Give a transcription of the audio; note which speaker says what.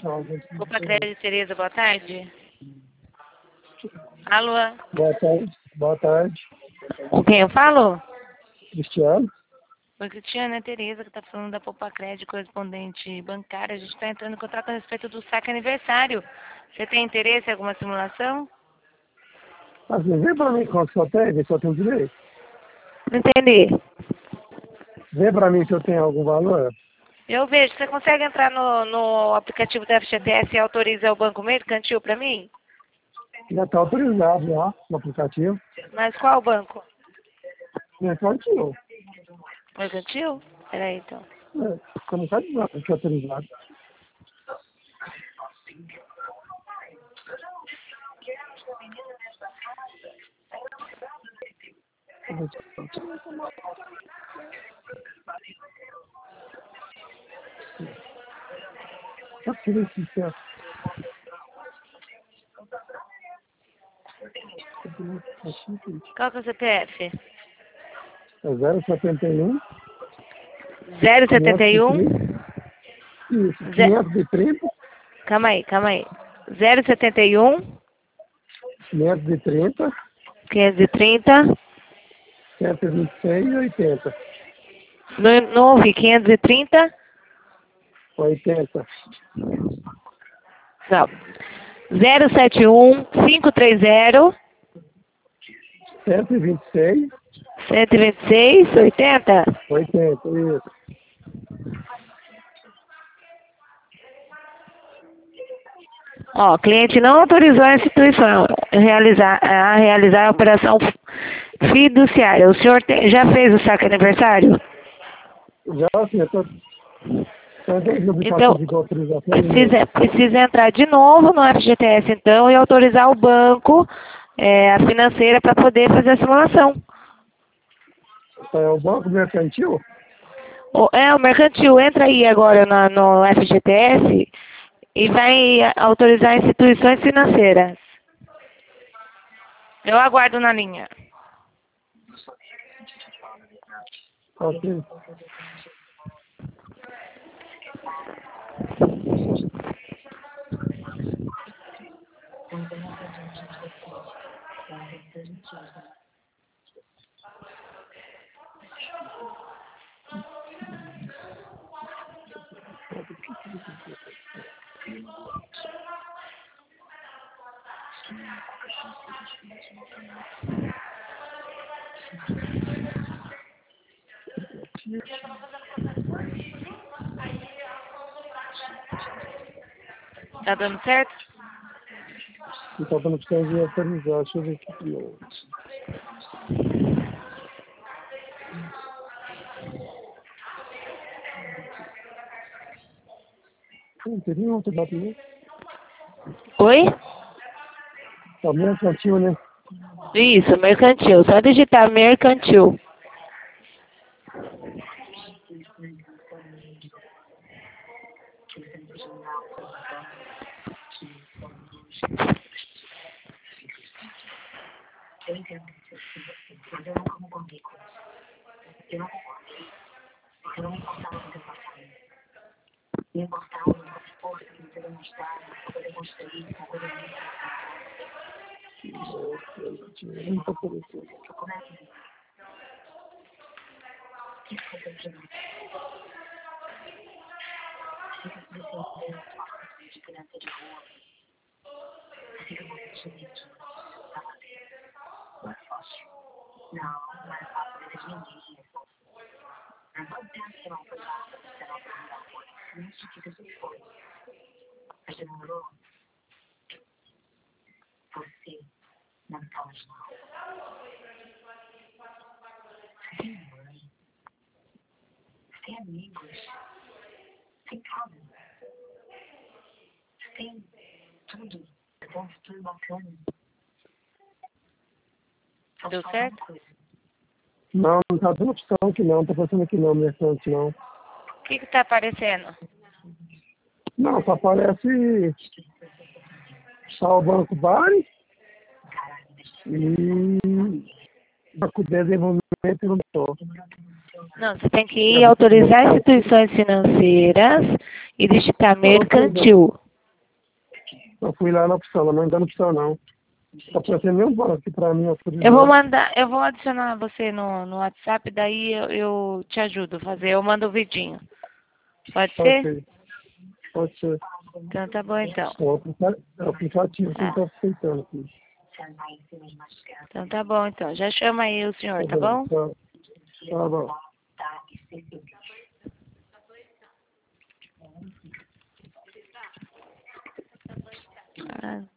Speaker 1: Opa, Crédito Tereza, boa tarde. Alô?
Speaker 2: Boa tarde. Boa tarde.
Speaker 1: Com quem eu falo?
Speaker 2: Cristiano?
Speaker 1: Oi, Cristiana, é Tereza que está falando da Poupa Crédito, correspondente bancária. A gente está entrando em contato a respeito do saque aniversário. Você tem interesse em alguma simulação?
Speaker 2: Assim, vê pra mim qual que eu tenho, vê se eu tenho direito.
Speaker 1: Não entendi.
Speaker 2: Vê pra mim se eu tenho algum valor.
Speaker 1: Eu vejo. Você consegue entrar no aplicativo da FGTS e autorizar o banco mercantil para mim?
Speaker 2: Já tá autorizado já no aplicativo.
Speaker 1: Mas qual banco?
Speaker 2: Mercantil.
Speaker 1: Mercantil? Peraí, então.
Speaker 2: Como tá dizendo que é autorizado. Só queria sincero.
Speaker 1: Qual que é o CPF?
Speaker 2: É 071.
Speaker 1: 071?
Speaker 2: Isso,
Speaker 1: Ze...
Speaker 2: 530.
Speaker 1: Calma aí. 071
Speaker 2: 530.
Speaker 1: 530.
Speaker 2: 126 e 80.
Speaker 1: Não ouvi. 530?
Speaker 2: 80.
Speaker 1: Não. 071 530
Speaker 2: 126.
Speaker 1: 126 80.
Speaker 2: 80, isso.
Speaker 1: Ó, o cliente não autorizou a instituição a realizar a operação fiduciária. O senhor já fez o saque aniversário?
Speaker 2: Já assim, eu tô dentro do
Speaker 1: Então,
Speaker 2: aplicativo de autorização de novo.
Speaker 1: precisa entrar de novo no FGTS, então, e autorizar o banco, a financeira, para poder fazer a simulação.
Speaker 2: É o Banco Mercantil?
Speaker 1: O mercantil, entra aí agora no FGTS e vai autorizar instituições financeiras. Eu aguardo na linha.
Speaker 2: Ok.
Speaker 1: Tá dando certo?
Speaker 2: E tá dando opção de autorizar. Deixa eu ver aqui de novo. Não teria outro dado, né?
Speaker 1: Oi?
Speaker 2: É o Mercantil, né?
Speaker 1: Isso, mercantil. Só digitar mercantil.
Speaker 3: Eu entendo mas eu não concordei com isso. Eu não concordei, porque não me importava com o teu passado. Me importava com a força que você demonstrava para poder construir uma coisa muito
Speaker 2: Não tá parecendo.
Speaker 3: como é que isso foi seu primeiro? Fica por esse momento de criança de rua. Fica muito diferente. Não é fácil. Não é fácil desde ninguém. Mas não pensa que não foi fácil você não terminar a coisa. Isso que você foi. Mas demorou. Você não está mais mal. Você tem mãe. Você tem amigos. Você tem casa. Você tem tudo. Você tem um futuro bacana. Só
Speaker 1: Deu
Speaker 3: falta
Speaker 1: certo?
Speaker 3: uma coisa.
Speaker 2: Não, não tá dando opção aqui não. Não tá passando aqui não, Mercantil não.
Speaker 1: O que tá aparecendo?
Speaker 2: Não, só aparece só o Banco Bari e Banco de Desenvolvimento e não tô.
Speaker 1: Não, você tem que ir autorizar instituições financeiras e digitar mercantil.
Speaker 2: Eu fui lá na opção, ela não dá opção não. Só pra ter nenhum banco aqui pra mim autorizar.
Speaker 1: Eu vou adicionar você no WhatsApp, daí eu te ajudo a fazer. Eu mando o vidinho. Pode ser?
Speaker 2: Ok, pode ser.
Speaker 1: Então tá bom então.
Speaker 2: É o aplicativo que não tá aceitando aqui.
Speaker 1: Então tá bom então. Já chama aí o senhor, tá bom?
Speaker 2: Tá bom.
Speaker 1: Ah.